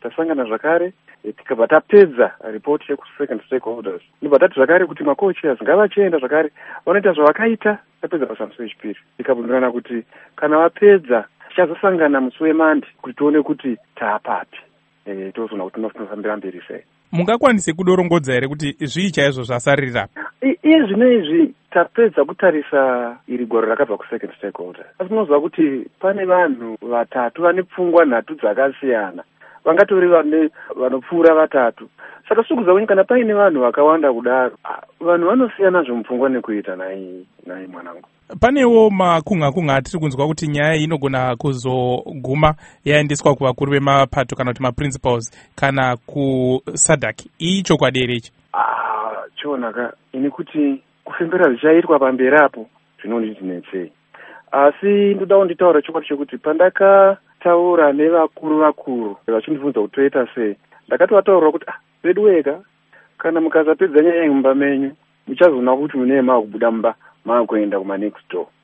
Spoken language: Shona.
tasangana zvakare tikabva tapedza ripoti yekusecond stakeholders. Ndobva tati zvakare kuti macoaches ngavachienda zvakare vanoita zvavakaita tapedza basa musi wechipiri. Tikabvunzirana kuti kana vapedza tichazosangana musi weMonday kuti tione kuti taapapi, tozoona kuti tinofambira mberi sei. Mungakwanise kudorongodza here kuti zvii chaizvo zvasarira? Iye zvino izvi tapedza kutarisa iri gwaro rakabva kusecond stakeholder. Asi munoziva kuti pane vanhu vatatu vane pfungwa nhatu dzakasiyana, vangatori vanopfuura vatatu. Saka sikuziva kana paine vanhu vakawanda kudaro, vanhu vanosiyana zvomupfungwa nekuita nai mwanangu. Panewo makunga atiri kunzwa kuti nyaya inogona kuzoguma yaendeswa kuvakuru vemapato kana kuti maprincipals kana kuSADC. Iyi chokwadi here ichi? Chionaka ini kuti kufembera zvichaitwa pamberi apo zvinondinetsei. Asi ndodawo nditaura chokwadi chokuti pandakataura nevakuru vachindibvunza kuti toita sei, ndakatovataurira kuti vedu wega kana mukasapedza nyaya yemumba menyu muchazoona kuti mune makubuda mumba makuenda kuma next door.